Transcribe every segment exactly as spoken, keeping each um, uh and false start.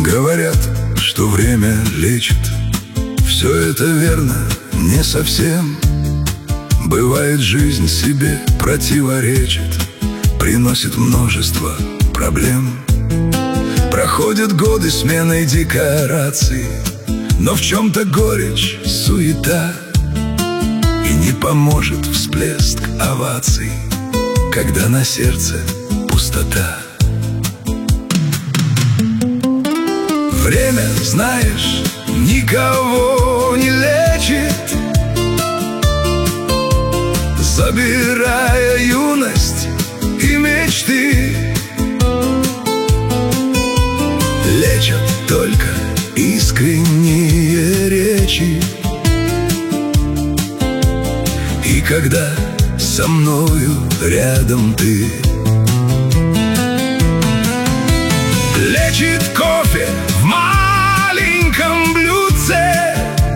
Говорят, что время лечит. Все это верно, не совсем. Бывает, жизнь себе противоречит, приносит множество проблем. Проходят годы сменой декораций, но в чем-то горечь, суета, и не поможет всплеск оваций, когда на сердце пустота. Время, знаешь, никого не лечит, забирая юность и мечты. Лечат только искренние речи. И когда со мною рядом ты, лечит кофе в маленьком блюдце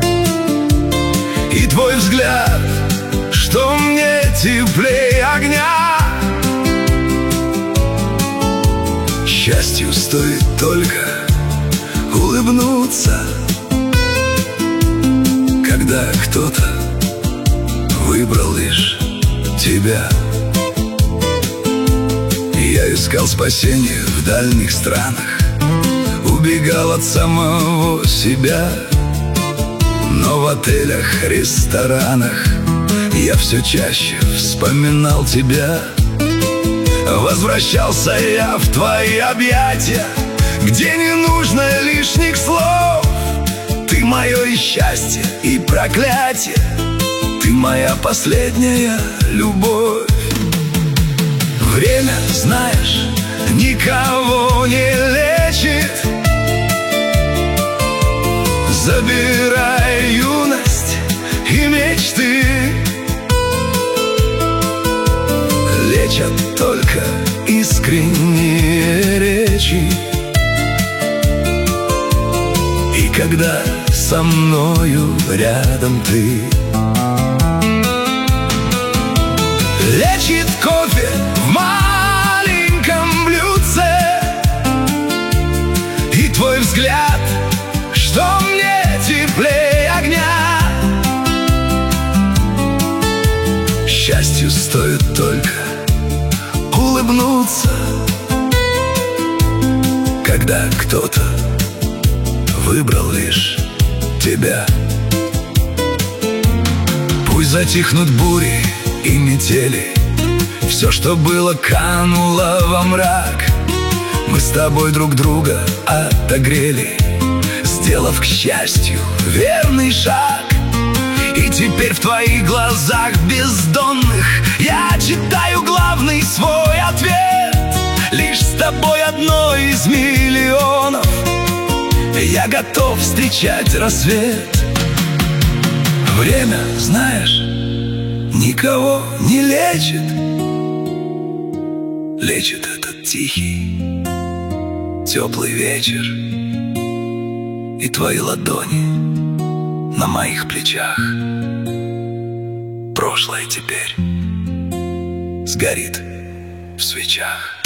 и твой взгляд, что мне теплее огня. Счастью стоит только улыбнуться, когда кто-то выбрал лишь тебя. Я искал спасения в дальних странах, убегал от самого себя, но в отелях, ресторанах я все чаще вспоминал тебя. Возвращался я в твои объятия, где не нужно лишних слов. Ты мое и счастье, и проклятие, ты моя последняя любовь. Время, знаешь, никого не лечит, забирая юность и мечты. Лечат только искренние речи. И когда со мною рядом ты, лечит кофе в маленьком блюдце и твой взгляд, что мне теплее огня. Счастью стоит только улыбнуться, когда кто-то выбрал лишь тебя. Пусть затихнут бури и метели, все, что было, кануло во мрак. Мы с тобой друг друга отогрели, сделав, к счастью, верный шаг. И теперь в твоих глазах бездонных я читаю главный свой ответ. Лишь с тобой одной из миллионов я готов встречать рассвет. Время, знаешь, никого не лечит. Лечит этот тихий, теплый вечер и твои ладони на моих плечах. Прошлое теперь сгорит в свечах.